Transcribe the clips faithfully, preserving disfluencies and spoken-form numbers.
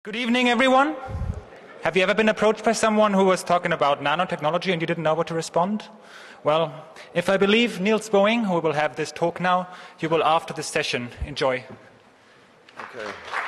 Good evening, everyone. Have you ever been approached by someone who was talking about nanotechnology and you didn't know what to respond? Well, if I believe Niels Boeing, who will have this talk now, you will after this session. Enjoy. Okay.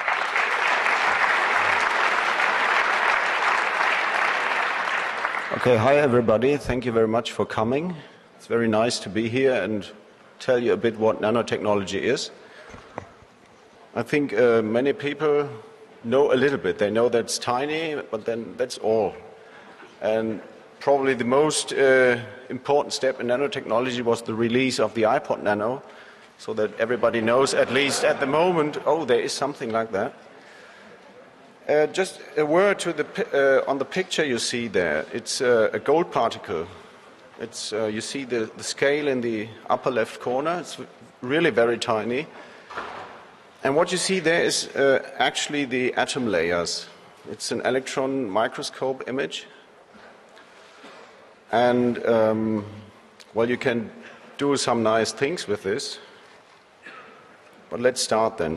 Okay, hi everybody. Thank you very much for coming. It's very nice to be here and tell you a bit what nanotechnology is. I think uh, many people know a little bit. They know that it's tiny, but then that's all. And probably the most uh, important step in nanotechnology was the release of the iPod Nano, so that everybody knows, at least at the moment, oh, there is something like that. Uh, just a word to the, uh, on the picture you see there. It's uh, a gold particle. It's, uh, you see the, the scale in the upper left corner. It's really very tiny. And what you see there is uh, actually the atom layers. It's an electron microscope image. And, um, well, you can do some nice things with this. But let's start then.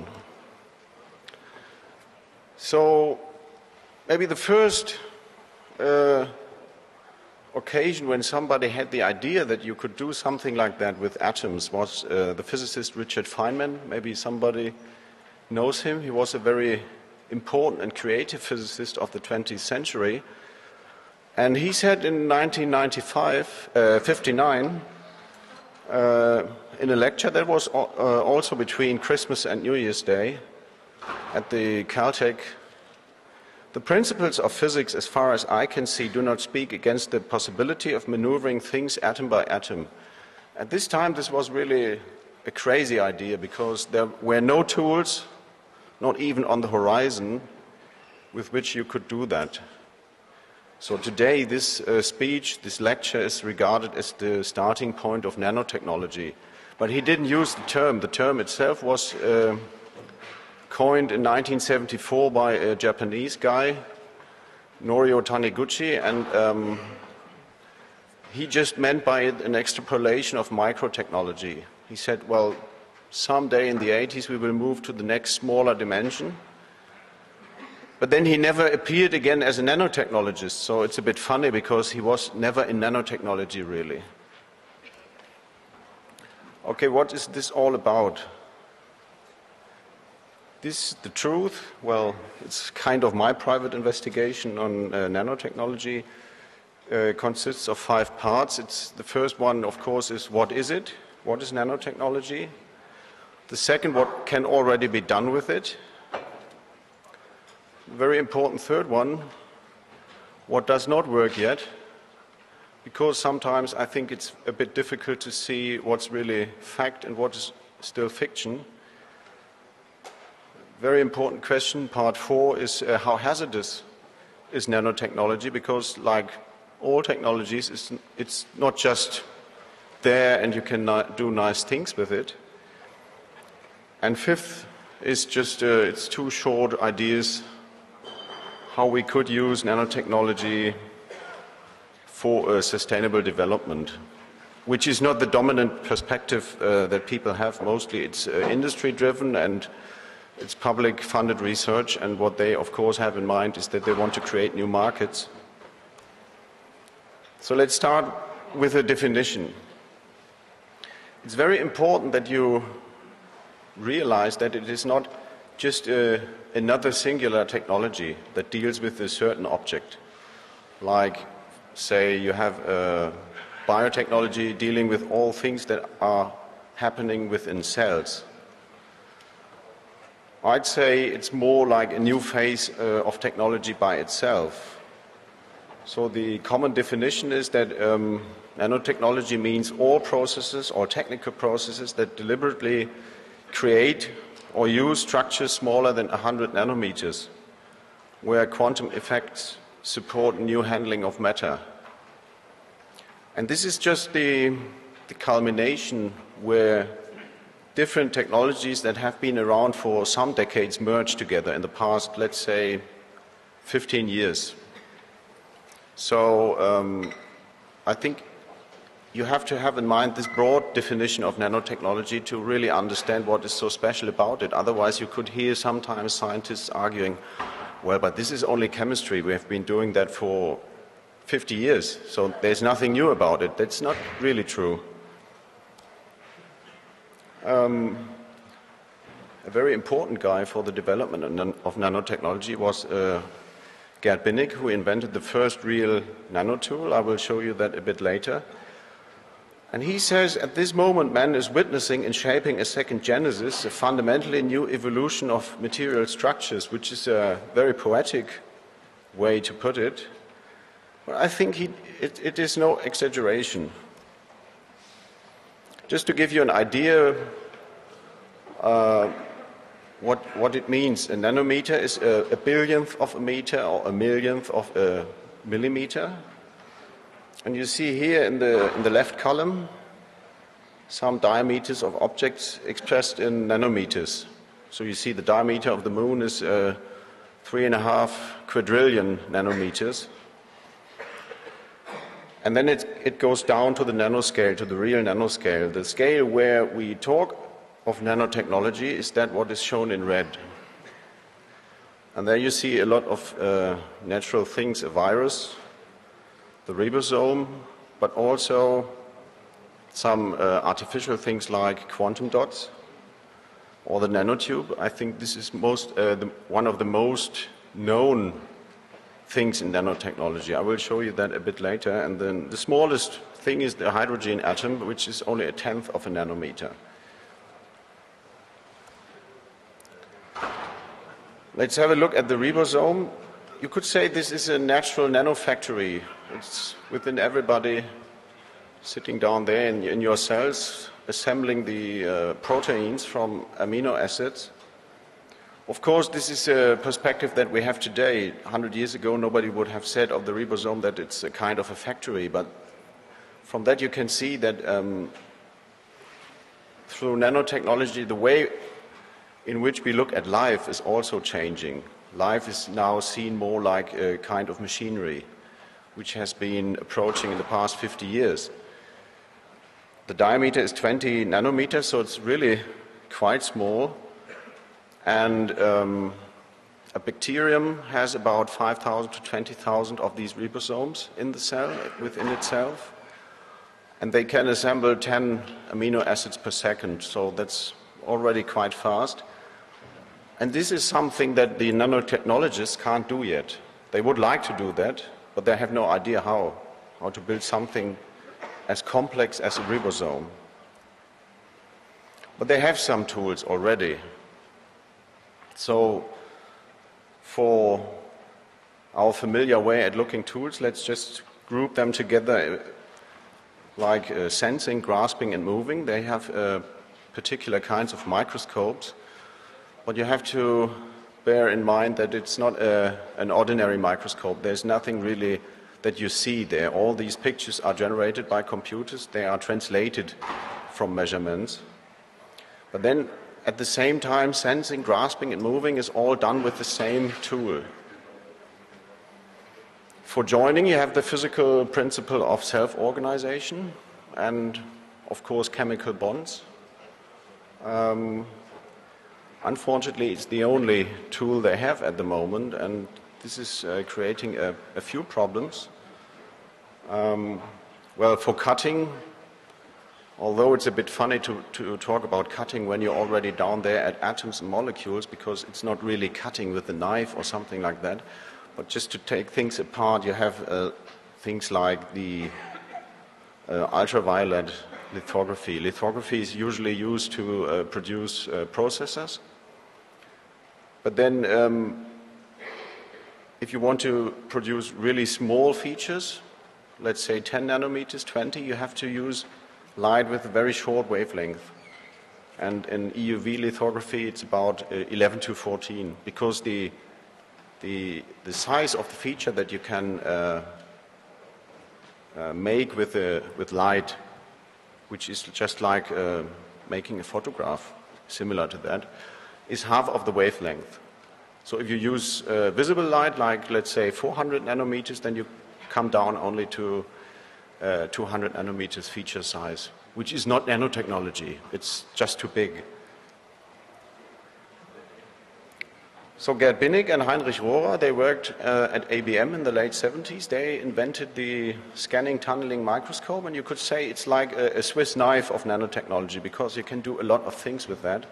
So, maybe the first uh, occasion when somebody had the idea that you could do something like that with atoms was uh, the physicist Richard Feynman. Maybe somebody knows him. He was a very important and creative physicist of the twentieth century. And he said in nineteen ninety-five, uh, fifty-nine, uh, in a lecture that was uh, also between Christmas and New Year's Day at the Caltech, the principles of physics, as far as I can see, do not speak against the possibility of maneuvering things atom by atom. At this time, this was really a crazy idea because there were no tools, not even on the horizon, with which you could do that. So today, this uh, speech, this lecture is regarded as the starting point of nanotechnology. But he didn't use the term. The term itself was uh, coined in nineteen seventy-four by a Japanese guy, Norio Taniguchi, and um, he just meant by it an extrapolation of microtechnology. He said, well, someday in the eighties we will move to the next smaller dimension. But then he never appeared again as a nanotechnologist, so it's a bit funny because he was never in nanotechnology really. Okay, what is this all about? This is the truth. Well, it's kind of my private investigation on uh, nanotechnology. Uh, consists of five parts. It's, the first one, of course, is what is it? What is nanotechnology? The second, what can already be done with it? Very important third one, what does not work yet? Because sometimes I think it's a bit difficult to see what's really fact and what is still fiction. Very important question, part four, is uh, how hazardous is nanotechnology? Because like all technologies, it's, it's not just there and you can do nice things with it. And fifth is just, uh, it's two short ideas how we could use nanotechnology for uh, sustainable development, which is not the dominant perspective uh, that people have. Mostly it's uh, industry-driven and it's public-funded research, and what they, of course, have in mind is that they want to create new markets. So let's start with a definition. It's very important that you realize that it is not just uh, another singular technology that deals with a certain object. Like, say, you have uh, biotechnology dealing with all things that are happening within cells. I'd say it's more like a new phase uh, of technology by itself. So the common definition is that um, nanotechnology means all processes or technical processes that deliberately create or use structures smaller than one hundred nanometers, where quantum effects support new handling of matter. And this is just the, the culmination where different technologies that have been around for some decades merge together in the past, let's say, fifteen years. So um, I think you have to have in mind this broad definition of nanotechnology to really understand what is so special about it. Otherwise, you could hear sometimes scientists arguing, Well, but this is only chemistry. We have been doing that for fifty years, so there's nothing new about it. That's not really true. Um, a very important guy for the development of, nan of nanotechnology was uh, Gerd Binnig, who invented the first real nanotool. I will show you that a bit later. And he says, at this moment, man is witnessing and shaping a second genesis, a fundamentally new evolution of material structures, which is a very poetic way to put it. But I think he, it, it is no exaggeration. Just to give you an idea uh, what, what it means, a nanometer is a, a billionth of a meter or a millionth of a millimeter. And you see here in the, in the left column some diameters of objects expressed in nanometers. So you see the diameter of the moon is uh, three and a half quadrillion nanometers. And then it, it goes down to the nanoscale, to the real nanoscale. The scale where we talk of nanotechnology is that what is shown in red. And there you see a lot of uh, natural things, a virus, the ribosome, but also some uh, artificial things like quantum dots or the nanotube. I think this is most, uh, the, one of the most known things in nanotechnology. I will show you that a bit later. And then the smallest thing is the hydrogen atom, which is only a tenth of a nanometer. Let's have a look at the ribosome. You could say this is a natural nanofactory. It's within everybody sitting down there in, in your cells, assembling the uh, proteins from amino acids. Of course, this is a perspective that we have today. one hundred years ago, nobody would have said of the ribosome that it's a kind of a factory. But from that, you can see that um, through nanotechnology, the way in which we look at life is also changing. Life is now seen more like a kind of machinery, which has been approaching in the past fifty years. The diameter is twenty nanometers, so it's really quite small. And um, a bacterium has about five thousand to twenty thousand of these ribosomes in the cell, within itself. And they can assemble ten amino acids per second, so that's already quite fast. And this is something that the nanotechnologists can't do yet. They would like to do that, but they have no idea how, how to build something as complex as a ribosome. But they have some tools already. So for our familiar way at looking tools, let's just group them together like uh, sensing, grasping, and moving. They have uh, particular kinds of microscopes. But you have to bear in mind that it's not a, an ordinary microscope. There's nothing really that you see there. All these pictures are generated by computers. They are translated from measurements. But then, at the same time, sensing, grasping, and moving is all done with the same tool. For joining, you have the physical principle of self-organization and, of course, chemical bonds. Um, Unfortunately, it's the only tool they have at the moment, and this is uh, creating a, a few problems. Um, well, for cutting, although it's a bit funny to, to talk about cutting when you're already down there at atoms and molecules, because it's not really cutting with a knife or something like that, but just to take things apart, you have uh, things like the uh, ultraviolet lithography. Lithography is usually used to uh, produce uh, processors. But then, um, if you want to produce really small features, let's say ten nanometers, twenty, you have to use light with a very short wavelength. And in E U V lithography, it's about uh, eleven to fourteen, because the, the, the size of the feature that you can uh, uh, make with, uh, with light, which is just like uh, making a photograph, similar to that, is half of the wavelength. So if you use uh, visible light, like let's say four hundred nanometers, then you come down only to uh, two hundred nanometers feature size, which is not nanotechnology. It's just too big. So Gerd Binnig and Heinrich Rohrer, they worked uh, at A B M in the late seventies. They invented the scanning tunneling microscope, and you could say it's like a, a Swiss knife of nanotechnology because you can do a lot of things with that.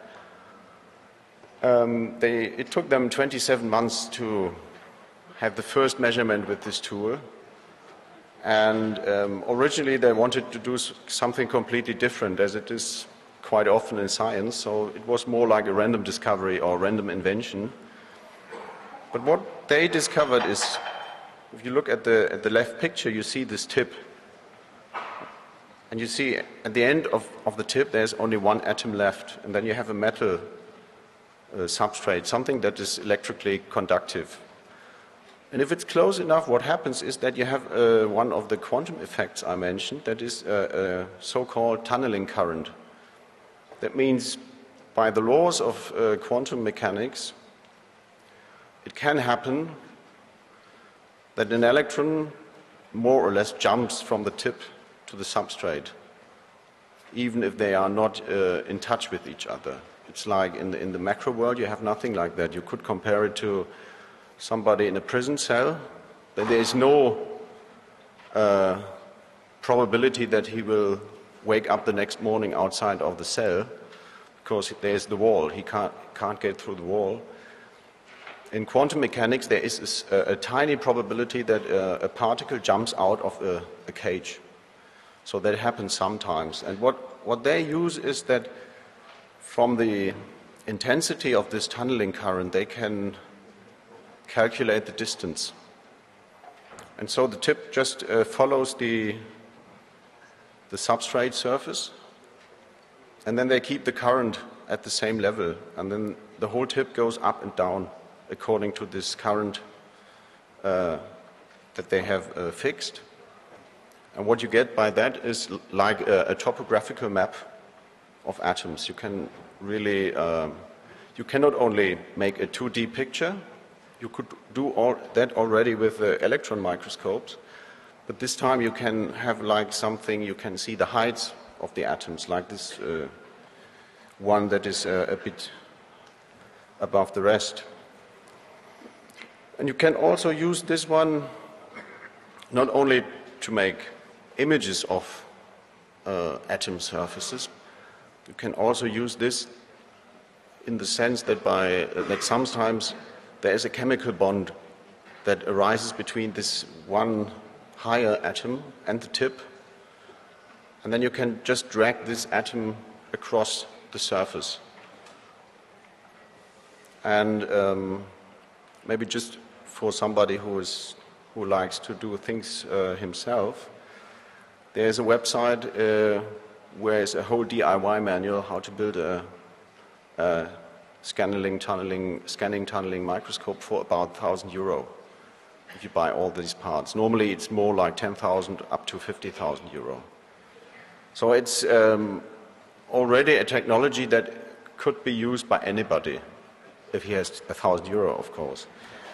Um, they, it took them twenty-seven months to have the first measurement with this tool. And um, originally they wanted to do something completely different, as it is quite often in science. So it was more like a random discovery or random invention. But what they discovered is, if you look at the, at the left picture, you see this tip. And you see at the end of, of the tip, there's only one atom left. And then you have a metal uh, substrate, something that is electrically conductive. And if it's close enough, what happens is that you have uh, one of the quantum effects I mentioned, that is a, a so-called tunneling current. That means by the laws of uh, quantum mechanics, it can happen that an electron more or less jumps from the tip to the substrate, even if they are not uh, in touch with each other. It's like in the, in the macro world, you have nothing like that. You could compare it to somebody in a prison cell, that there is no uh, probability that he will wake up the next morning outside of the cell, because there's the wall. He can't, can't get through the wall. In quantum mechanics, there is a, a tiny probability that uh, a particle jumps out of a, a cage. So that happens sometimes. And what, what they use is that from the intensity of this tunneling current, they can calculate the distance. And so the tip just uh, follows the, the substrate surface, and then they keep the current at the same level, and then the whole tip goes up and down according to this current uh, that they have uh, fixed. And what you get by that is like a, a topographical map of atoms. You can really, uh, you can not only make a two D picture, you could do all that already with uh, electron microscopes, but this time you can have like something, you can see the heights of the atoms, like this uh, one that is uh, a bit above the rest. And you can also use this one not only to make images of uh, atom surfaces, you can also use this in the sense that, by, uh, that sometimes there is a chemical bond that arises between this one higher atom and the tip, and then you can just drag this atom across the surface. And um, maybe just for somebody who is who likes to do things uh, himself, there's a website uh, where is a whole D I Y manual how to build a, a scanning tunneling scanning tunneling microscope for about one thousand euro. If you buy all these parts, normally it's more like ten thousand up to fifty thousand euro. So it's um, already a technology that could be used by anybody, if he has a thousand euro, of course.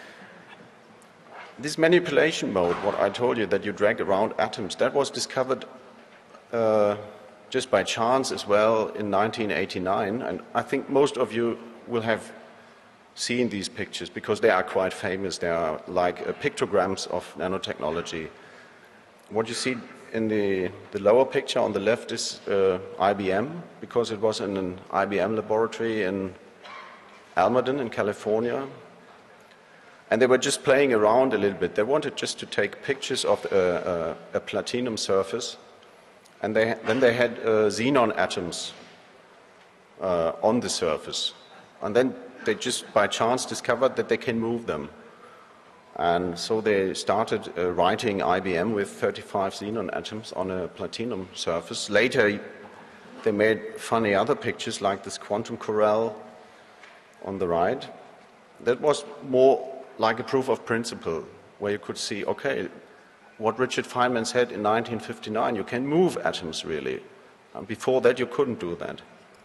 This manipulation mode, what I told you, that you drag around atoms, that was discovered uh, just by chance as well in nineteen eighty-nine, and I think most of you will have seen these pictures because they are quite famous. They are like uh, pictograms of nanotechnology. What you see in the, the lower picture on the left is uh, I B M, because it was in an I B M laboratory in Almaden in California. And they were just playing around a little bit. They wanted just to take pictures of uh, uh, a platinum surface, and they, then they had uh, xenon atoms uh, on the surface. And then they just by chance discovered that they can move them. And so they started uh, writing I B M with thirty-five xenon atoms on a platinum surface. Later, they made funny other pictures like this quantum corral on the right. That was more like a proof of principle, where you could see, okay, what Richard Feynman said in nineteen fifty-nine, you can move atoms really. And before that, you couldn't do that.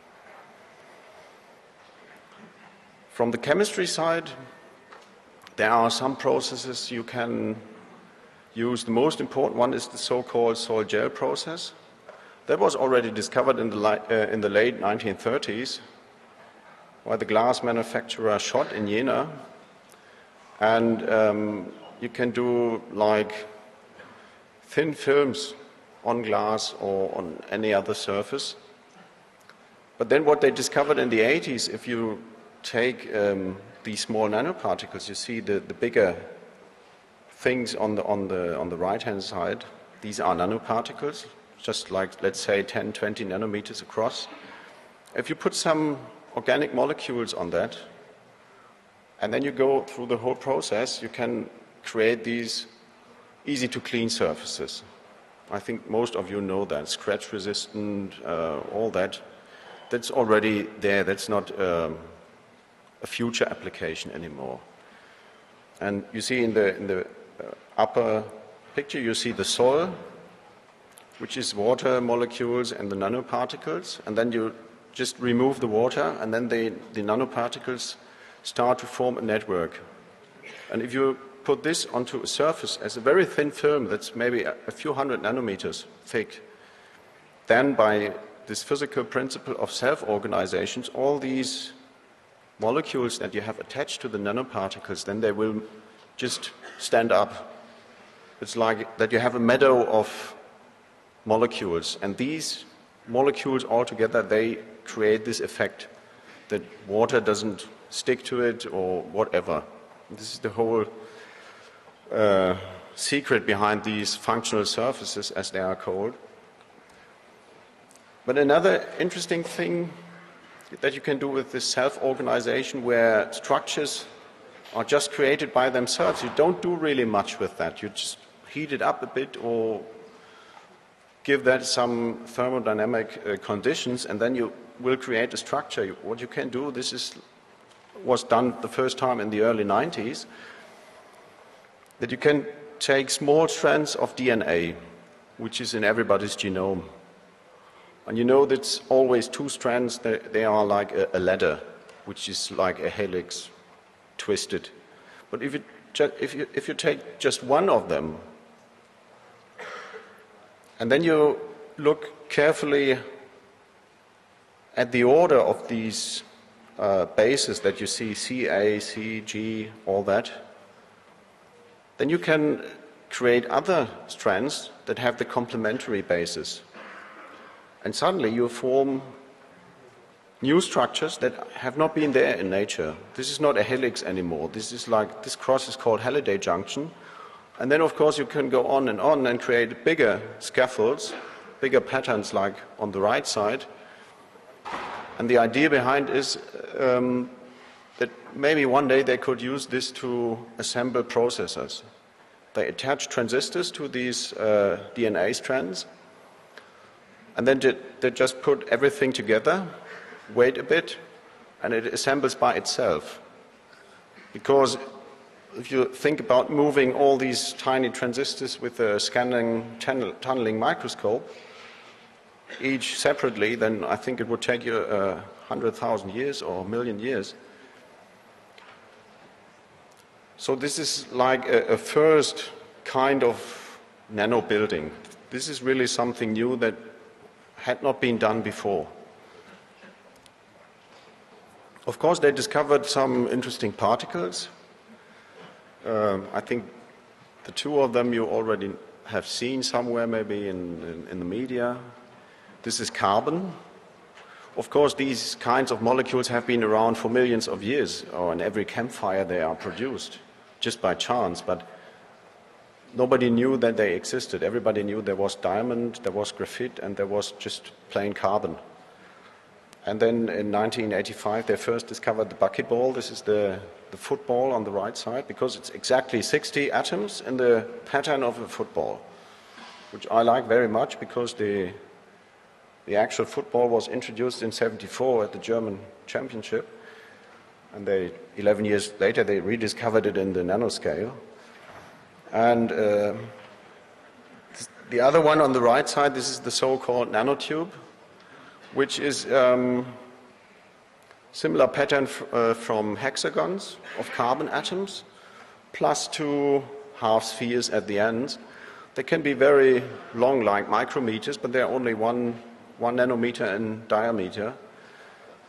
From the chemistry side, there are some processes you can use. The most important one is the so-called sol-gel process. That was already discovered in the, uh, in the late nineteen thirties. by the glass manufacturer Schott in Jena. And um, you can do like thin films on glass or on any other surface. But then what they discovered in the eighties, if you take um, these small nanoparticles, you see the, the bigger things on the, on the, on the right-hand side. These are nanoparticles, just like, let's say, ten, twenty nanometers across. If you put some organic molecules on that, and then you go through the whole process, you can create these easy-to-clean surfaces. I think most of you know that, scratch-resistant, uh, all that. That's already there. That's not um, a future application anymore. And you see in the, in the uh, upper picture, you see the soil, which is water molecules and the nanoparticles. And then you just remove the water, and then they, the nanoparticles start to form a network. And if you put this onto a surface as a very thin film that's maybe a, a few hundred nanometers thick, then by this physical principle of self-organizations, all these molecules that you have attached to the nanoparticles, then they will just stand up. It's like that you have a meadow of molecules, and these molecules all together, they create this effect that water doesn't stick to it or whatever. This is the whole uh, secret behind these functional surfaces, as they are called. But another interesting thing that you can do with this self-organization, where structures are just created by themselves, you don't do really much with that. You just heat it up a bit or give that some thermodynamic uh, conditions, and then you will create a structure. What you can do, this is, was done the first time in the early nineties, that you can take small strands of D N A, which is in everybody's genome. And you know that's always two strands, they, they are like a, a ladder, which is like a helix, twisted. But if you, ju if, you, if you take just one of them, and then you look carefully at the order of these uh, bases that you see, C, A, C, G, all that, then you can create other strands that have the complementary bases. And suddenly you form new structures that have not been there in nature. This is not a helix anymore. This is like, this cross is called Halliday junction. And then, of course, you can go on and on and create bigger scaffolds, bigger patterns like on the right side. And the idea behind is um, that maybe one day they could use this to assemble processors. They attach transistors to these uh, D N A strands, and then they just put everything together, wait a bit, and it assembles by itself. Because if you think about moving all these tiny transistors with a scanning tunnel, tunneling microscope, each separately, then I think it would take you a hundred thousand years or a million years. So this is like a, a first kind of nano building. This is really something new that had not been done before. Of course, they discovered some interesting particles. Um, I think the two of them you already have seen somewhere, maybe in, in, in the media. This is carbon. Of course, these kinds of molecules have been around for millions of years, or in every campfire they are produced, just by chance, but nobody knew that they existed. Everybody knew there was diamond, there was graphite, and there was just plain carbon. And then in nineteen eighty-five, they first discovered the bucketball. This is the, the football on the right side, because it's exactly sixty atoms in the pattern of a football, which I like very much, because the, the actual football was introduced in seventy-four at the German championship. And they, eleven years later, they rediscovered it in the nanoscale. And uh, the other one on the right side, this is the so-called nanotube, which is um, similar pattern f uh, from hexagons of carbon atoms, plus two half spheres at the end. They can be very long, like micrometers, but they're only one, one nanometer in diameter.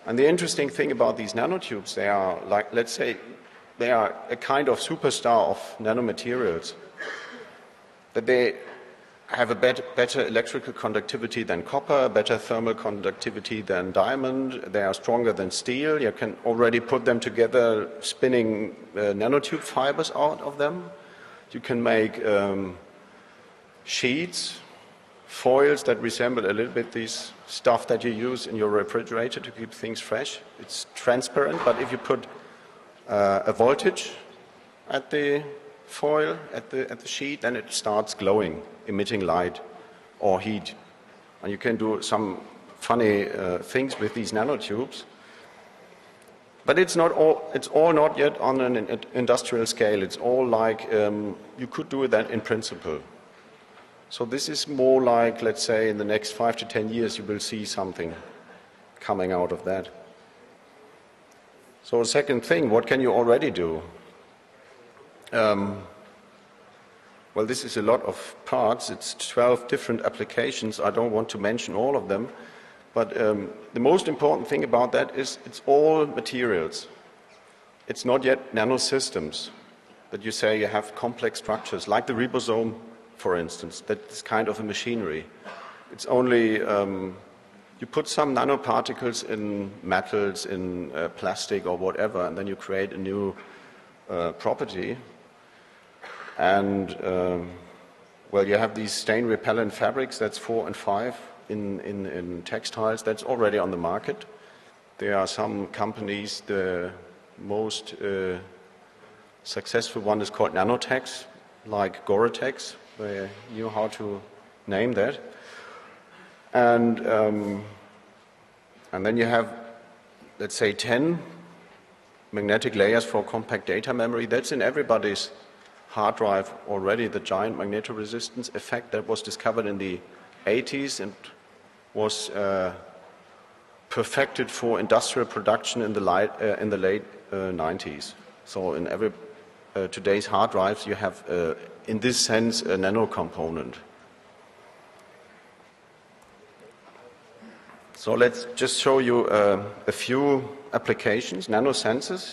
And the interesting thing about these nanotubes, they are like, let's say, they are a kind of superstar of nanomaterials. That they have a better, better electrical conductivity than copper, better thermal conductivity than diamond. They are stronger than steel. You can already put them together, spinning uh, nanotube fibers out of them. You can make um, sheets, foils that resemble a little bit this stuff that you use in your refrigerator to keep things fresh. It's transparent, but if you put uh, a voltage at the foil, at the, at the sheet, then it starts glowing, emitting light or heat. And you can do some funny uh, things with these nanotubes. But it's not all, it's all not yet on an industrial scale. It's all like, um, you could do that in principle. So this is more like, let's say, in the next five to ten years, you will see something coming out of that. So the second thing, what can you already do? Um, well, this is a lot of parts. It's twelve different applications. I don't want to mention all of them. But um, the most important thing about that is it's all materials. It's not yet nanosystems. But you say you have complex structures, like the ribosome, for instance. That's kind of a machinery. It's only, um, you put some nanoparticles in metals, in uh, plastic or whatever, and then you create a new uh, property. And, um, well, you have these stain-repellent fabrics, that's four and five in, in, in textiles. That's already on the market. There are some companies, the most uh, successful one is called Nanotex, like Gore-Tex. They knew how to name that. And, um, and then you have, let's say, ten magnetic layers for compact data memory. That's in everybody's hard drive already, the giant magnetoresistance effect that was discovered in the eighties and was uh, perfected for industrial production in the, light, uh, in the late uh, nineties. So in every uh, today's hard drives you have, uh, in this sense, a nano component. So let's just show you uh, a few applications, nanosensors.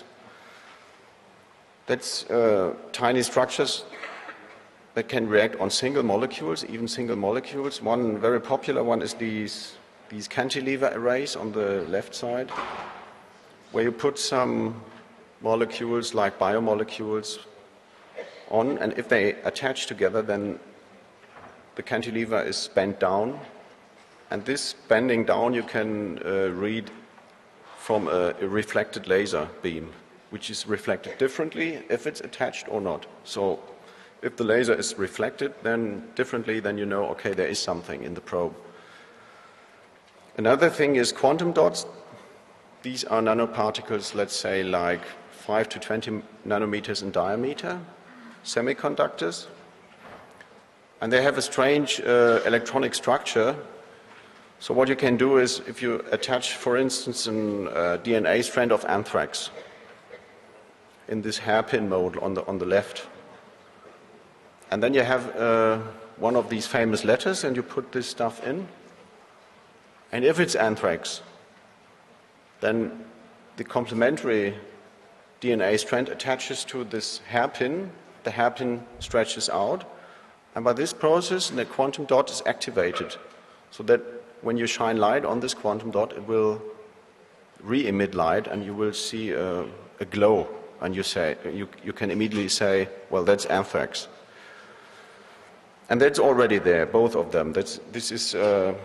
That's uh, tiny structures that can react on single molecules, even single molecules. One very popular one is these, these cantilever arrays on the left side, where you put some molecules like biomolecules on, and if they attach together, then the cantilever is bent down. And this bending down you can uh, read from a, a reflected laser beam, which is reflected differently if it's attached or not. So if the laser is reflected then differently, then you know, okay, there is something in the probe. Another thing is quantum dots. These are nanoparticles, let's say, like five to twenty nanometers in diameter, semiconductors. And they have a strange uh, electronic structure. So what you can do is, if you attach, for instance, a uh, D N A strand of anthrax in this hairpin mode on the, on the left, and then you have uh, one of these famous letters, and you put this stuff in, and if it's anthrax, then the complementary D N A strand attaches to this hairpin, the hairpin stretches out, and by this process the quantum dot is activated, so that when you shine light on this quantum dot, it will re-emit light and you will see a, a glow, and you, say, you, you can immediately say, well, that's anthrax. And that's already there, both of them. That's, this is uh,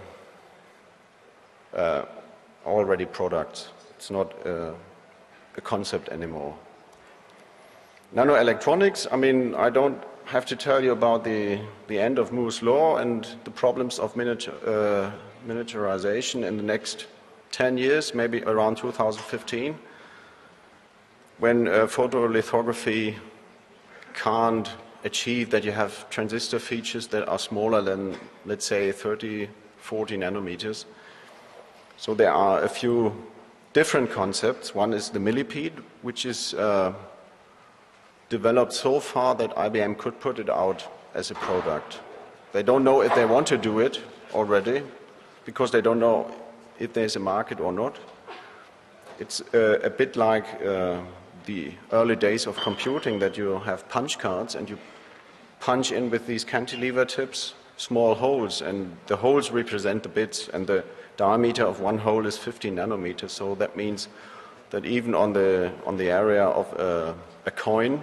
uh, already products. It's not uh, a concept anymore. Nanoelectronics, I mean, I don't have to tell you about the, the end of Moore's law and the problems of miniature, uh, miniaturization in the next ten years, maybe around two thousand fifteen, when uh, photolithography can't achieve that you have transistor features that are smaller than, let's say, thirty, forty nanometers. So there are a few different concepts. One is the millipede, which is uh, developed so far that I B M could put it out as a product. They don't know if they want to do it already, because they don't know if there's a market or not. it's uh, a bit like uh, the early days of computing, that you have punch cards and you punch in with these cantilever tips small holes, and the holes represent the bits, and the diameter of one hole is fifteen nanometers. So that means that even on the on the area of uh, a coin,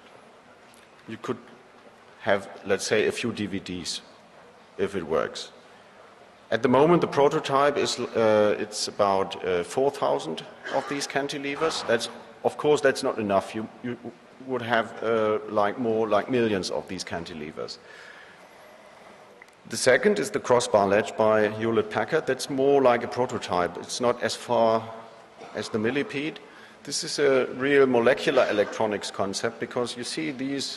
you could have, let's say, a few D V Ds if it works. At the moment, the prototype is uh, it's about uh, four thousand of these cantilevers. That's, of course, that's not enough. You, you would have uh, like more, like millions of these cantilevers. The second is the crossbar ledge by Hewlett-Packard. That's more like a prototype. It's not as far as the millipede. This is a real molecular electronics concept, because you see these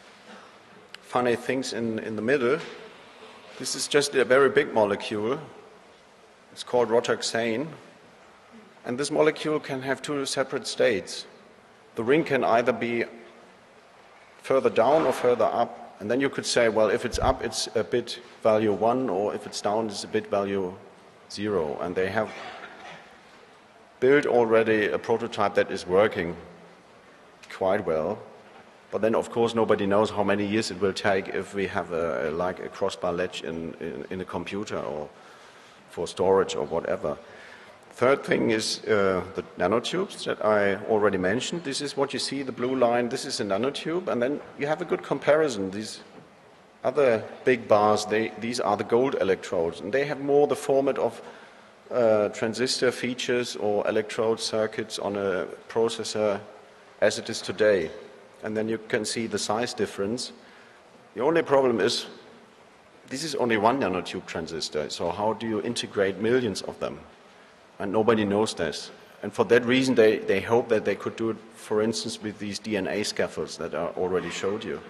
funny things in, in the middle. This is just a very big molecule. It's called rotaxane. And this molecule can have two separate states. The ring can either be further down or further up. And then you could say, well, if it's up, it's a bit value one, or if it's down, it's a bit value zero. And they have built already a prototype that is working quite well. But then, of course, nobody knows how many years it will take if we have a, a, like a crossbar ledge in, in, in a computer or for storage or whatever. Third thing is uh, the nanotubes that I already mentioned. This is what you see, the blue line. This is a nanotube, and then you have a good comparison. These other big bars, they, these are the gold electrodes, and they have more the format of uh, transistor features or electrode circuits on a processor as it is today. And then you can see the size difference. The only problem is this is only one nanotube transistor, so how do you integrate millions of them? And nobody knows this. And for that reason, they, they hope that they could do it, for instance, with these D N A scaffolds that I already showed you.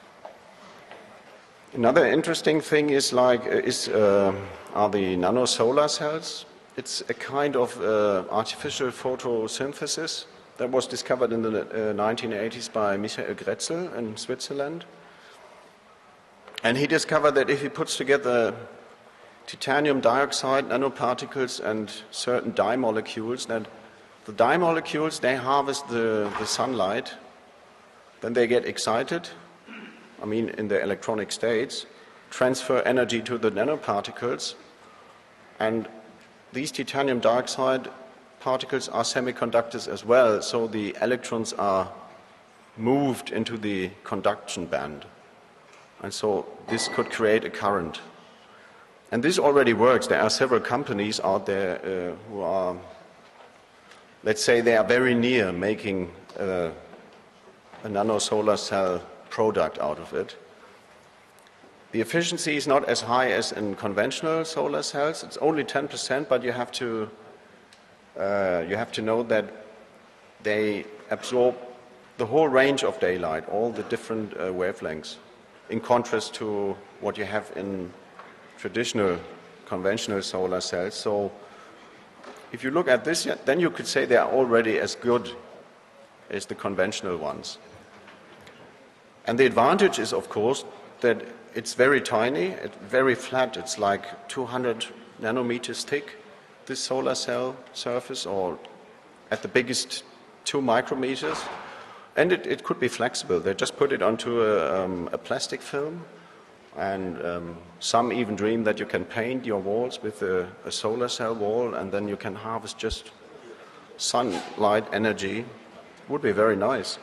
Another interesting thing is like is uh, are the nanosolar cells. It's a kind of uh, artificial photosynthesis that was discovered in the uh, nineteen eighties by Michael Grätzel in Switzerland. And he discovered that if he puts together titanium dioxide nanoparticles and certain dye molecules, that the dye molecules, they harvest the, the sunlight, then they get excited, I mean in the electronic states, transfer energy to the nanoparticles, and these titanium dioxide particles are semiconductors as well, so the electrons are moved into the conduction band. And so this could create a current. And this already works. There are several companies out there uh, who are, let's say, they are very near making uh, a nanosolar cell product out of it. The efficiency is not as high as in conventional solar cells. It's only ten percent, but you have to uh, you have to know that they absorb the whole range of daylight, all the different uh, wavelengths, in contrast to what you have in traditional conventional solar cells. So if you look at this, then you could say they are already as good as the conventional ones. And the advantage is, of course, that it's very tiny, it's very flat. It's like two hundred nanometers thick, this solar cell surface, or at the biggest two micrometers. And it, it could be flexible. They just put it onto a, um, a plastic film. And um, some even dream that you can paint your walls with a, a solar cell wall, and then you can harvest just sunlight energy. It would be very nice.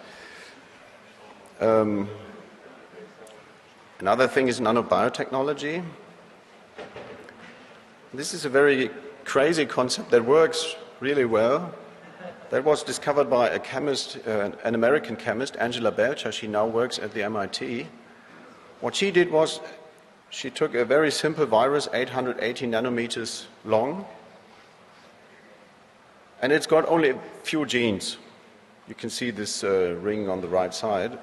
Um, another thing is nanobiotechnology. This is a very crazy concept that works really well. That was discovered by a chemist, uh, an American chemist, Angela Belcher. She now works at the M I T. What she did was she took a very simple virus, eight hundred eighty nanometers long, and it's got only a few genes. You can see this uh, ring on the right side.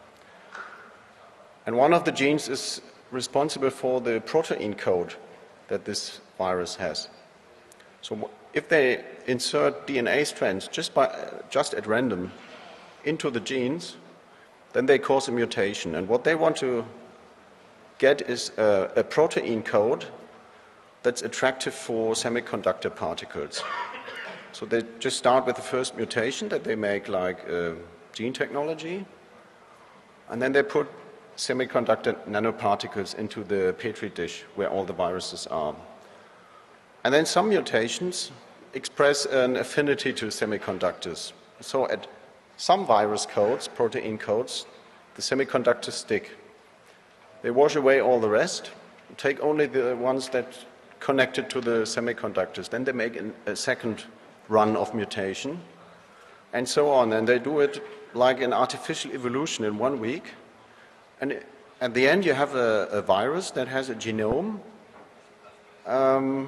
And one of the genes is responsible for the protein code that this virus has. So if they insert D N A strands just, by, just at random into the genes, then they cause a mutation. And what they want to get is a, a protein code that's attractive for semiconductor particles. So they just start with the first mutation that they make like uh, gene technology, and then they put semiconductor nanoparticles into the Petri dish where all the viruses are. And then some mutations express an affinity to semiconductors. So at some virus codes, protein codes, the semiconductors stick. They wash away all the rest, take only the ones that connected to the semiconductors. Then they make an, a second run of mutation, and so on. And they do it like an artificial evolution in one week. And at the end, you have a, a virus that has a genome um,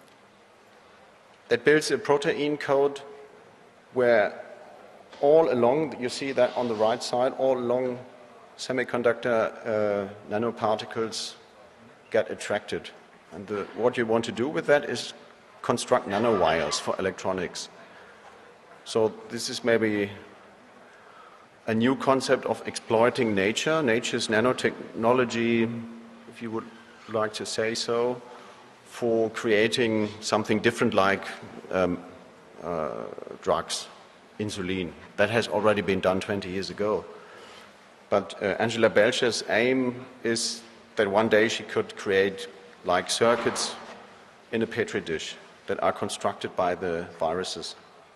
that builds a protein code where all along, you see that on the right side, all along semiconductor uh, nanoparticles get attracted. And the, what you want to do with that is construct nanowires for electronics. So this is maybe a new concept of exploiting nature, nature's nanotechnology, if you would like to say so, for creating something different like um, uh, drugs, insulin. That has already been done twenty years ago. But uh, Angela Belcher's aim is that one day she could create like circuits in a Petri dish that are constructed by the viruses.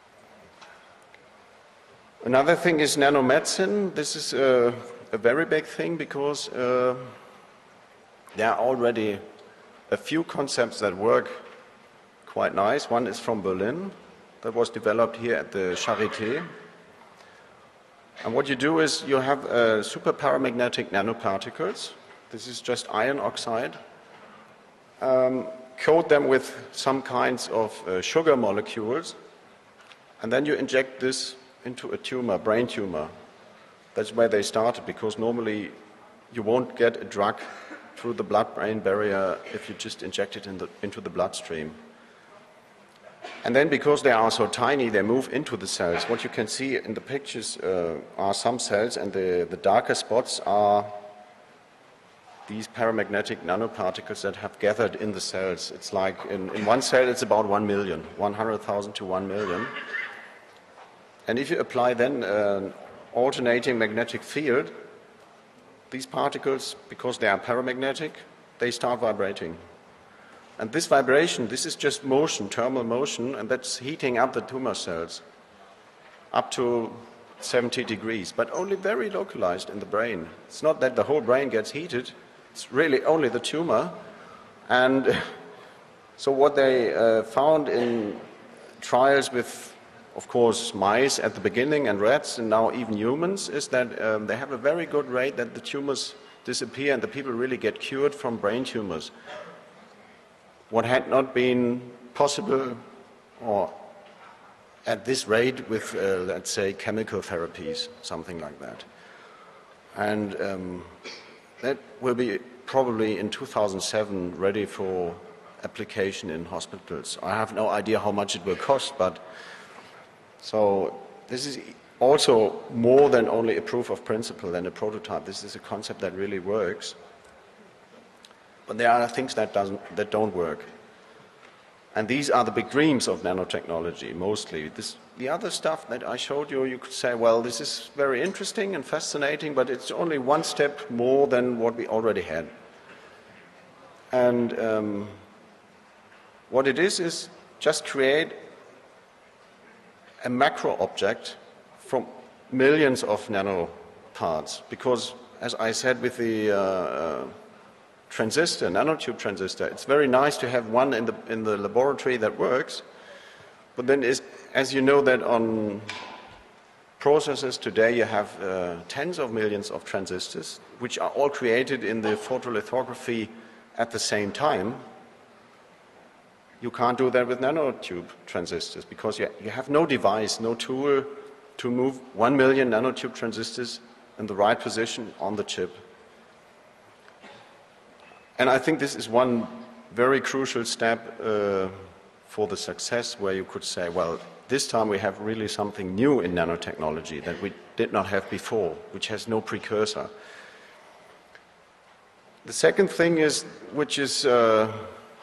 Another thing is nanomedicine. This is a, a very big thing because uh, there are already a few concepts that work quite nice. One is from Berlin, that was developed here at the Charité. And what you do is you have uh, super paramagnetic nanoparticles. This is just iron oxide. Um, coat them with some kinds of uh, sugar molecules, and then you inject this into a tumor, brain tumor. That's where they started, because normally you won't get a drug through the blood-brain barrier if you just inject it in the, into the bloodstream. And then because they are so tiny, they move into the cells. What you can see in the pictures uh, are some cells, and the, the darker spots are these paramagnetic nanoparticles that have gathered in the cells. It's like in, in one cell it's about one million, one hundred thousand to one million. And if you apply then an alternating magnetic field, these particles, because they are paramagnetic, they start vibrating. And this vibration, this is just motion, thermal motion, and that's heating up the tumor cells up to seventy degrees, but only very localized in the brain. It's not that the whole brain gets heated, it's really only the tumor. And so what they uh, found in trials with, of course, mice at the beginning and rats and now even humans is that um, they have a very good rate that the tumors disappear and the people really get cured from brain tumors. What had not been possible or at this rate with, uh, let's say, chemical therapies, something like that. And um, that will be probably in two thousand seven ready for application in hospitals. I have no idea how much it will cost, but so this is also more than only a proof of principle and a prototype. This is a concept that really works. But there are things that, doesn't, that don't work. And these are the big dreams of nanotechnology, mostly. This, the other stuff that I showed you, you could say, well, this is very interesting and fascinating, but it's only one step more than what we already had. And um, what it is, is just create a macro object from millions of nano parts. Because, as I said with the uh, transistor, nanotube transistor, it's very nice to have one in the, in the laboratory that works, but then is, as you know that on processors today you have uh, tens of millions of transistors, which are all created in the photolithography at the same time. You can't do that with nanotube transistors because you, you have no device, no tool to move one million nanotube transistors in the right position on the chip. And I think this is one very crucial step uh, for the success where you could say, well, this time we have really something new in nanotechnology that we did not have before, which has no precursor. The second thing is, which is uh,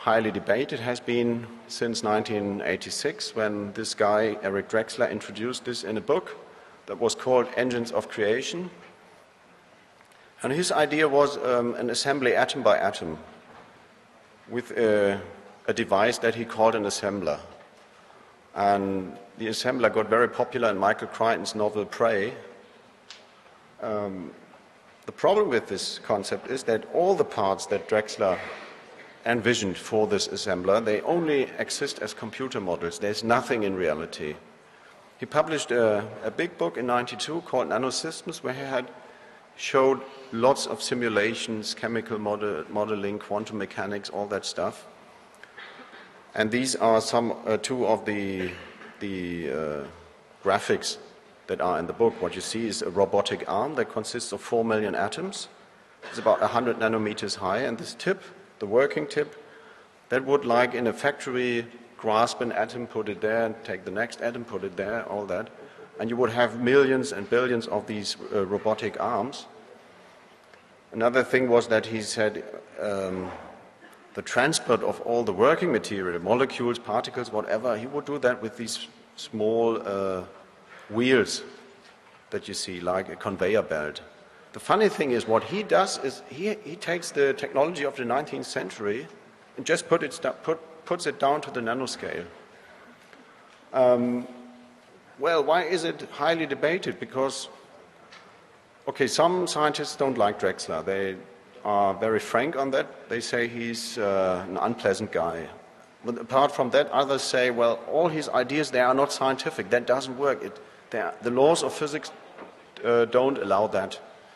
highly debated, has been since nineteen eighty-six, when this guy, Eric Drexler, introduced this in a book that was called Engines of Creation. And his idea was um, an assembly atom by atom with a, a device that he called an assembler. And the assembler got very popular in Michael Crichton's novel Prey. Um, the problem with this concept is that all the parts that Drexler envisioned for this assembler, they only exist as computer models. There's nothing in reality. He published a, a big book in ninety-two called Nanosystems, where he had showed lots of simulations, chemical model, modeling, quantum mechanics, all that stuff. And these are some uh, two of the, the uh, graphics that are in the book. What you see is a robotic arm that consists of four million atoms. It's about one hundred nanometers high, and this tip, the working tip, that would, like in a factory, grasp an atom, put it there, and take the next atom, put it there, all that. And you would have millions and billions of these uh, robotic arms. Another thing was that he said um, the transport of all the working material, molecules, particles, whatever, he would do that with these small uh, wheels that you see, like a conveyor belt. The funny thing is, what he does is he, he takes the technology of the nineteenth century and just put it, put, puts it down to the nanoscale. Um, well, why is it highly debated? Because, okay, some scientists don't like Drexler. They are very frank on that. They say he's uh, an unpleasant guy. But apart from that, others say, well, all his ideas, they are not scientific. That doesn't work. It, are, the laws of physics uh, don't allow that.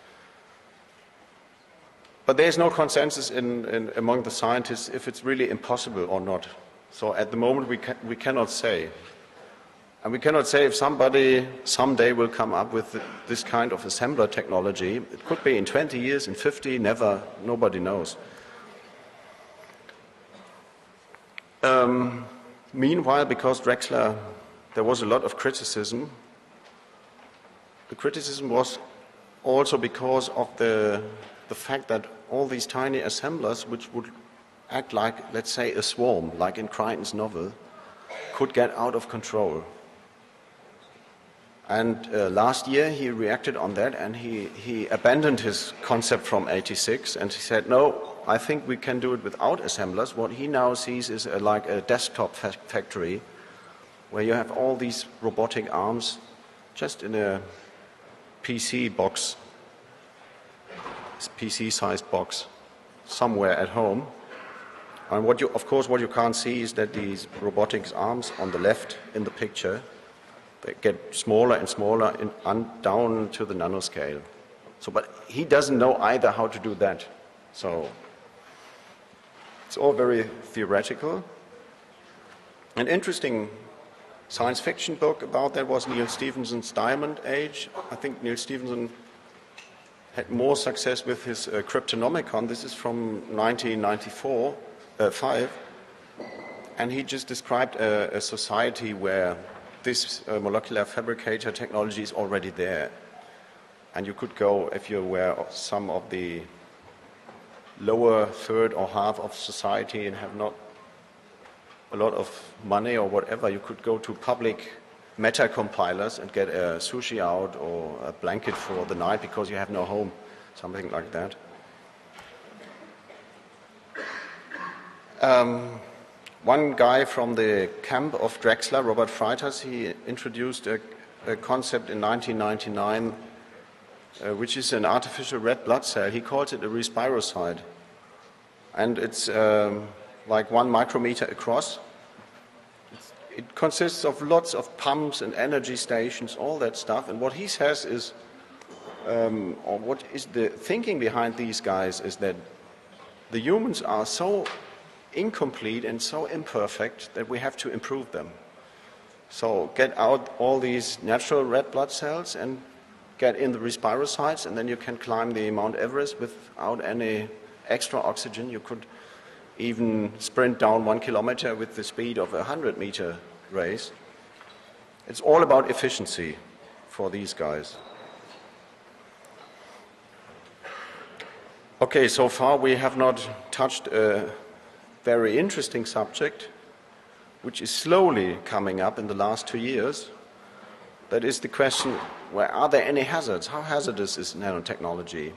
But there's no consensus in, in, among the scientists if it's really impossible or not. So at the moment, we, ca we cannot say. And we cannot say if somebody someday will come up with this kind of assembler technology. It could be in twenty years, in fifty, never, nobody knows. Um, meanwhile, because Drexler, there was a lot of criticism. The criticism was also because of the, the fact that all these tiny assemblers, which would act like, let's say, a swarm, like in Crichton's novel, could get out of control. And uh, last year he reacted on that, and he, he abandoned his concept from eighty-six, and he said, no, I think we can do it without assemblers. What he now sees is a, like a desktop fa factory where you have all these robotic arms just in a P C box, P C-sized box, somewhere at home. And what you, of course, what you can't see is that these robotics arms on the left in the picture, they get smaller and smaller in, un, down to the nanoscale. So, but he doesn't know either how to do that. So it's all very theoretical. An interesting science fiction book about that was Neal Stephenson's Diamond Age. I think Neal Stephenson had more success with his uh, Cryptonomicon. This is from nineteen ninety-four, uh, five, and he just described a, a society where this uh, molecular fabricator technology is already there. And you could go, if you're aware of some of the lower third or half of society and have not a lot of money or whatever, you could go to public meta compilers and get a sushi out or a blanket for the night because you have no home, something like that. Um, One guy from the camp of Drexler, Robert Freitas, he introduced a, a concept in nineteen ninety-nine, uh, which is an artificial red blood cell. He calls it a respirocyte. And it's um, like one micrometer across. It's, it consists of lots of pumps and energy stations, all that stuff. And what he says is, um, or what is the thinking behind these guys is that the humans are so incomplete and so imperfect that we have to improve them. So get out all these natural red blood cells and get in the respirocytes, and then you can climb the Mount Everest without any extra oxygen. You could even sprint down one kilometer with the speed of a hundred meter race. It's all about efficiency for these guys. Okay, so far we have not touched uh, very interesting subject, which is slowly coming up in the last two years. That is the question, well, are there any hazards? How hazardous is nanotechnology?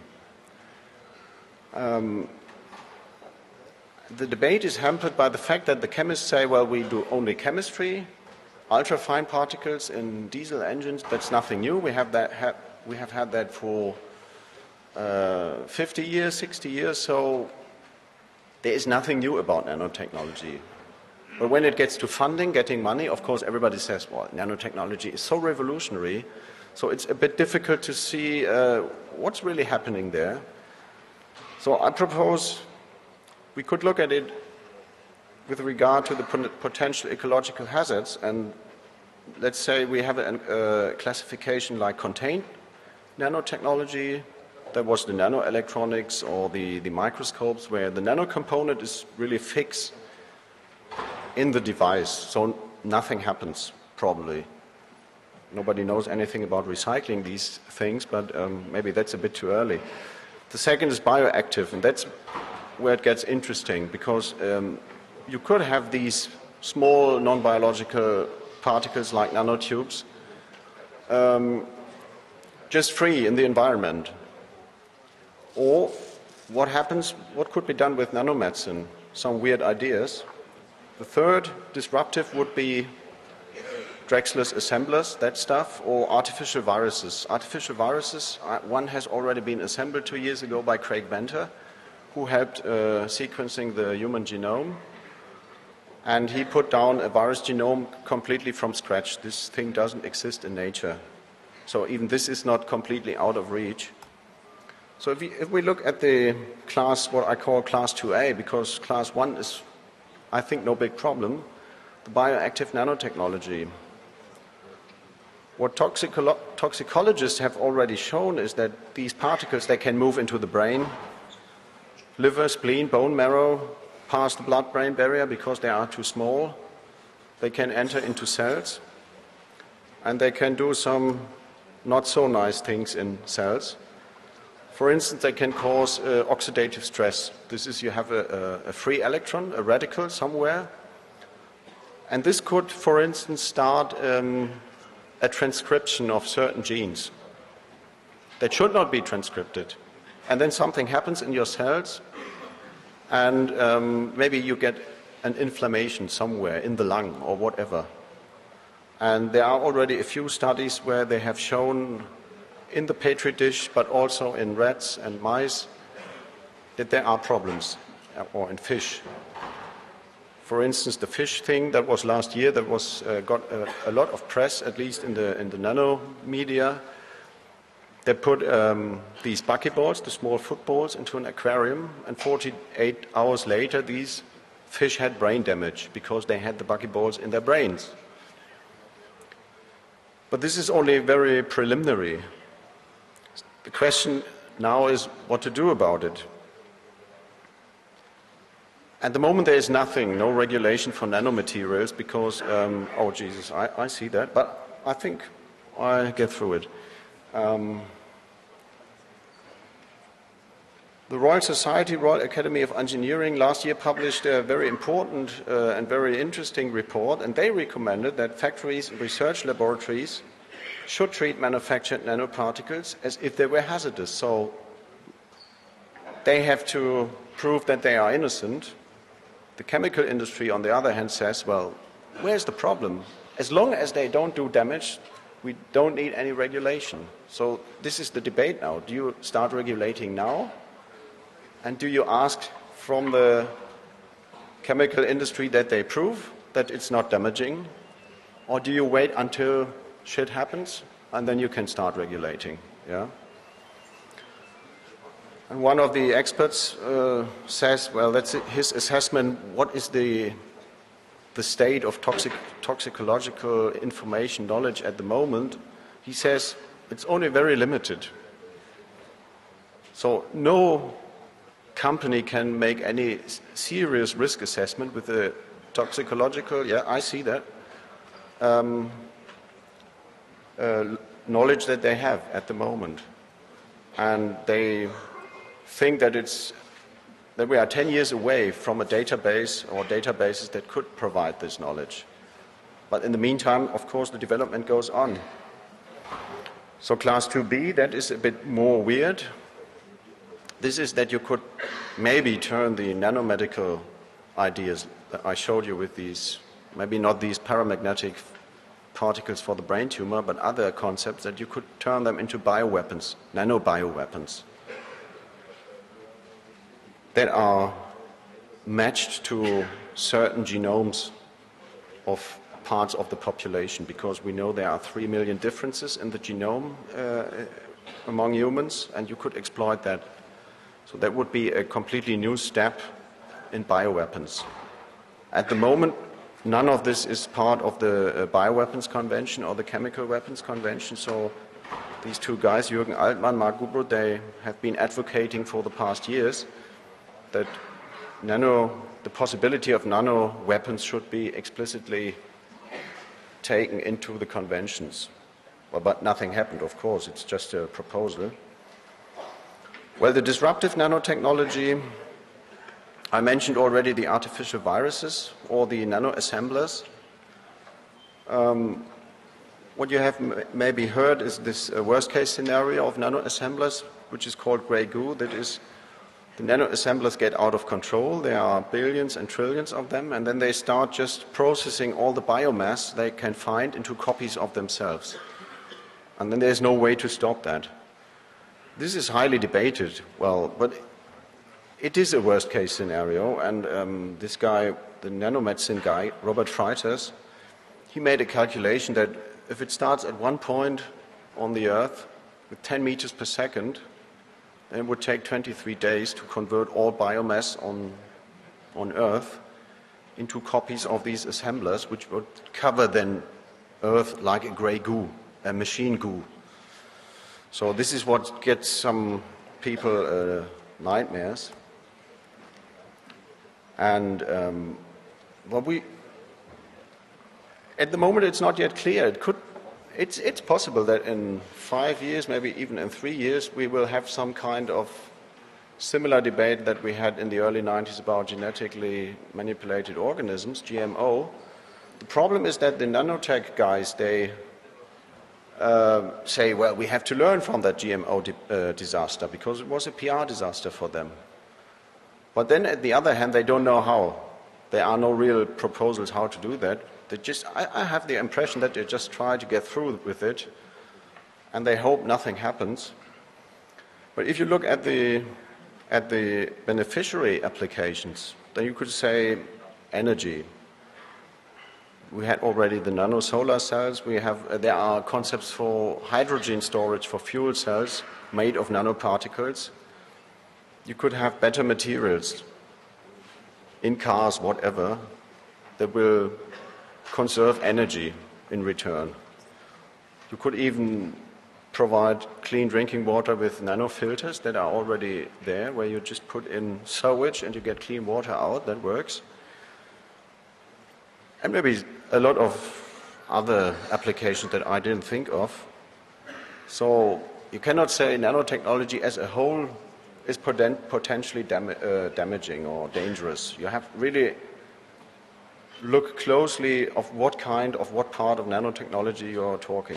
Um, the debate is hampered by the fact that the chemists say, well, we do only chemistry, ultrafine particles in diesel engines, that's nothing new. We have, that, ha we have had that for uh, fifty years, sixty years, so there is nothing new about nanotechnology. But when it gets to funding, getting money, of course, everybody says, well, nanotechnology is so revolutionary, so it's a bit difficult to see uh, what's really happening there. So I propose we could look at it with regard to the potential ecological hazards, and let's say we have a, a classification like contained nanotechnology. That was the nanoelectronics or the, the microscopes, where the nano component is really fixed in the device, so nothing happens, probably. Nobody knows anything about recycling these things, but um, maybe that's a bit too early. The second is bioactive, and that's where it gets interesting, because um, you could have these small non-biological particles like nanotubes um, just free in the environment. Or what happens, what could be done with nanomedicine? Some weird ideas. The third disruptive would be Drexler's assemblers, that stuff, or artificial viruses. Artificial viruses, uh, one has already been assembled two years ago by Craig Venter, who helped uh, sequencing the human genome. And he put down a virus genome completely from scratch. This thing doesn't exist in nature. So even this is not completely out of reach. So if we, if we look at the class, what I call class two A, because class one is, I think, no big problem, the bioactive nanotechnology. What toxicolo toxicologists have already shown is that these particles, they can move into the brain, liver, spleen, bone marrow, past the blood-brain barrier because they are too small. They can enter into cells, and they can do some not so nice things in cells. For instance, they can cause uh, oxidative stress. This is, you have a, a, a free electron, a radical somewhere, and this could, for instance, start um, a transcription of certain genes that should not be transcripted. And then something happens in your cells, and um, maybe you get an inflammation somewhere in the lung or whatever. And there are already a few studies where they have shown in the petri dish, but also in rats and mice, that there are problems, or in fish. For instance, the fish thing that was last year, that was uh, got a, a lot of press, at least in the in the nano media. They put um, these buckyballs, the small footballs, into an aquarium, and forty-eight hours later, these fish had brain damage because they had the buckyballs in their brains. But this is only very preliminary. The question now is what to do about it. At the moment, there is nothing, no regulation for nanomaterials because, um, oh Jesus, I, I see that, but I think I get through it. Um, the Royal Society, Royal Academy of Engineering, last year published a very important uh, and very interesting report, and they recommended that factories and research laboratories should treat manufactured nanoparticles as if they were hazardous. So they have to prove that they are innocent. The chemical industry, on the other hand, says, well, where's the problem? As long as they don't do damage, we don't need any regulation. So this is the debate now. Do you start regulating now? And do you ask from the chemical industry that they prove that it's not damaging? Or do you wait until shit happens and then you can start regulating? Yeah. And one of the experts uh, says, well, that's his assessment. What is the the state of toxic, toxicological information knowledge at the moment? He says it's only very limited. So no company can make any serious risk assessment with the toxicological, yeah, I see that, um, uh, knowledge that they have at the moment. And they think that it's that we are ten years away from a database or databases that could provide this knowledge. But in the meantime, of course, the development goes on. So class two B, that is a bit more weird. This is that you could maybe turn the nanomedical ideas that I showed you with these, maybe not these paramagnetic particles for the brain tumor, but other concepts, that you could turn them into bioweapons, nanobioweapons, that are matched to certain genomes of parts of the population, because we know there are three million differences in the genome uh, among humans, and you could exploit that. So that would be a completely new step in bioweapons. At the moment, none of this is part of the uh, Bioweapons Convention or the Chemical Weapons Convention, so these two guys, Jürgen Altmann, Mark Gubrow, they have been advocating for the past years that nano, the possibility of nano weapons should be explicitly taken into the conventions. Well, but nothing happened, of course, it's just a proposal. Well, the disruptive nanotechnology, I mentioned already the artificial viruses or the nanoassemblers. Um, what you have m maybe heard is this uh, worst case scenario of nanoassemblers, which is called grey goo. That is, the nanoassemblers get out of control. There are billions and trillions of them, and then they start just processing all the biomass they can find into copies of themselves. And then there's no way to stop that. This is highly debated, well, but it is a worst case scenario, and um, this guy, the nanomedicine guy, Robert Freitas, he made a calculation that if it starts at one point on the Earth with ten meters per second, then it would take twenty-three days to convert all biomass on, on Earth into copies of these assemblers, which would cover then Earth like a grey goo, a machine goo. So this is what gets some people uh, nightmares. And um, well, we, at the moment, it's not yet clear. It could, it's, it's possible that in five years, maybe even in three years, we will have some kind of similar debate that we had in the early nineties about genetically manipulated organisms, G M O. The problem is that the nanotech guys, they uh, say, well, we have to learn from that G M O di uh, disaster because it was a P R disaster for them. But then, on the other hand, they don't know how. There are no real proposals how to do that. They just, I, I have the impression that they just try to get through with it, and they hope nothing happens. But if you look at the, at the beneficiary applications, then you could say energy. We had already the nano-solar cells. We have, uh, there are concepts for hydrogen storage for fuel cells made of nanoparticles. You could have better materials in cars, whatever, that will conserve energy in return. You could even provide clean drinking water with nanofilters that are already there, where you just put in sewage and you get clean water out. That works. And maybe a lot of other applications that I didn't think of. So you cannot say nanotechnology as a whole is potentially dam uh, damaging or dangerous. You have really look closely of what kind, of what part of nanotechnology you're talking.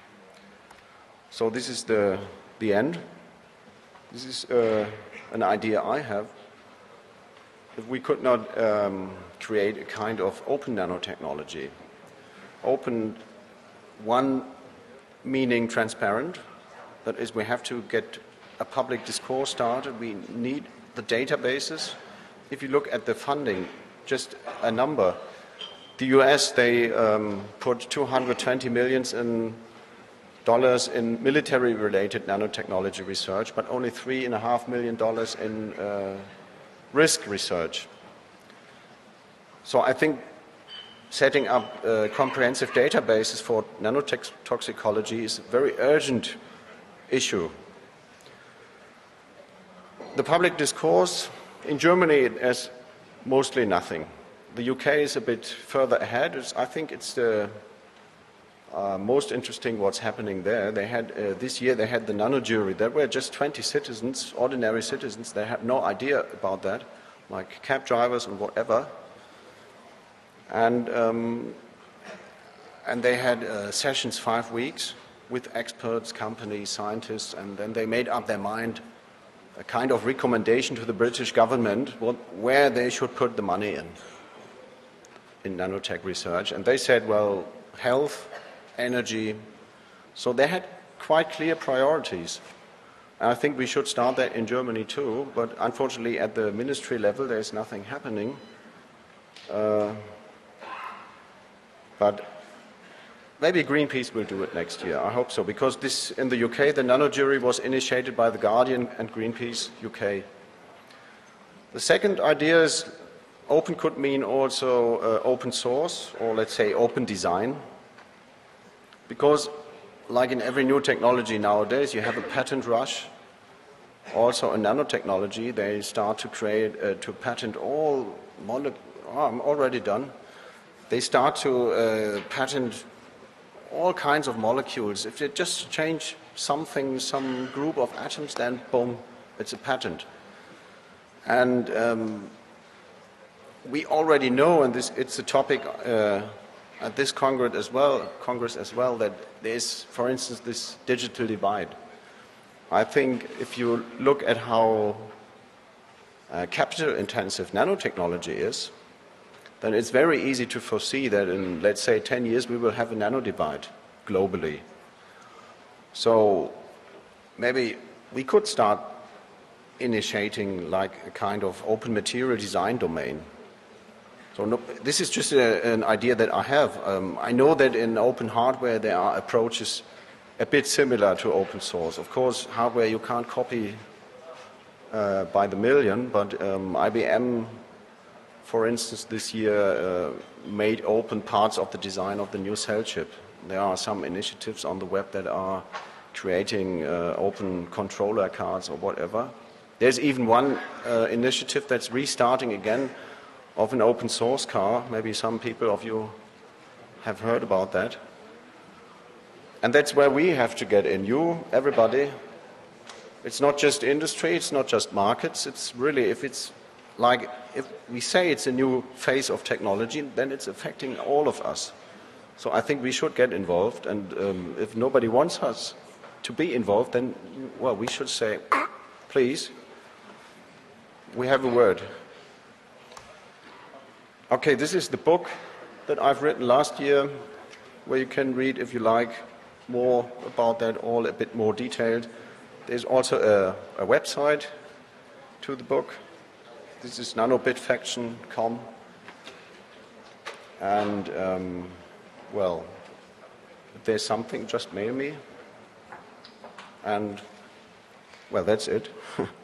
So this is the, the end. This is uh, an idea I have. If we could not um, create a kind of open nanotechnology, open, one meaning transparent, that is, we have to get a public discourse started, we need the databases. If you look at the funding, just a number, the U S, they um, put two hundred twenty million in dollars in military-related nanotechnology research, but only three and a half million dollars in uh, risk research. So I think setting up uh, comprehensive databases for nanotoxicology is a very urgent issue. The public discourse in Germany is mostly nothing. The U K is a bit further ahead. It's, I think it's the Uh, most interesting what's happening there. They had uh, this year they had the nano jury. There were just twenty citizens, ordinary citizens. They had no idea about that, like cab drivers and whatever. And um, and they had uh, sessions five weeks with experts, companies, scientists, and then they made up their mind a kind of recommendation to the British government what, where they should put the money in in nanotech research. And they said, well, health, energy. So they had quite clear priorities. And I think we should start that in Germany too, but unfortunately at the ministry level there's nothing happening. Uh, but maybe Greenpeace will do it next year, I hope so, because this, in the U K, the nano jury was initiated by The Guardian and Greenpeace U K. The second idea is open could mean also uh, open source, or let's say open design. Because, like in every new technology nowadays, you have a patent rush. Also, in nanotechnology, they start to create, uh, to patent all molecules. Oh, I'm already done. They start to uh, patent all kinds of molecules. If they just change something, some group of atoms, then boom, it's a patent. And um, we already know, and this, it's a topic. Uh, At this Congress as well, Congress as well, that there is, for instance, this digital divide. I think if you look at how uh, capital-intensive nanotechnology is, then it's very easy to foresee that in, let's say, ten years, we will have a nano divide globally. So maybe we could start initiating like a kind of open material design domain. So no, this is just a, an idea that I have. Um, I know that in open hardware there are approaches a bit similar to open source. Of course, hardware you can't copy uh, by the million, but um, I B M, for instance, this year uh, made open parts of the design of the new cell chip. There are some initiatives on the web that are creating uh, open controller cards or whatever. There's even one uh, initiative that's restarting again of an open source car. Maybe some people of you have heard about that. And that's where we have to get in. You, everybody. It's not just industry, it's not just markets. It's really, if it's like, if we say it's a new phase of technology, then it's affecting all of us. So I think we should get involved. And um, if nobody wants us to be involved, then, well, we should say, please, we have a word. Okay, this is the book that I've written last year, where you can read, if you like, more about that, all a bit more detailed. There's also a, a website to the book. This is nanobitfaction dot com. And, um, well, if there's something, just mail me. And, well, that's it.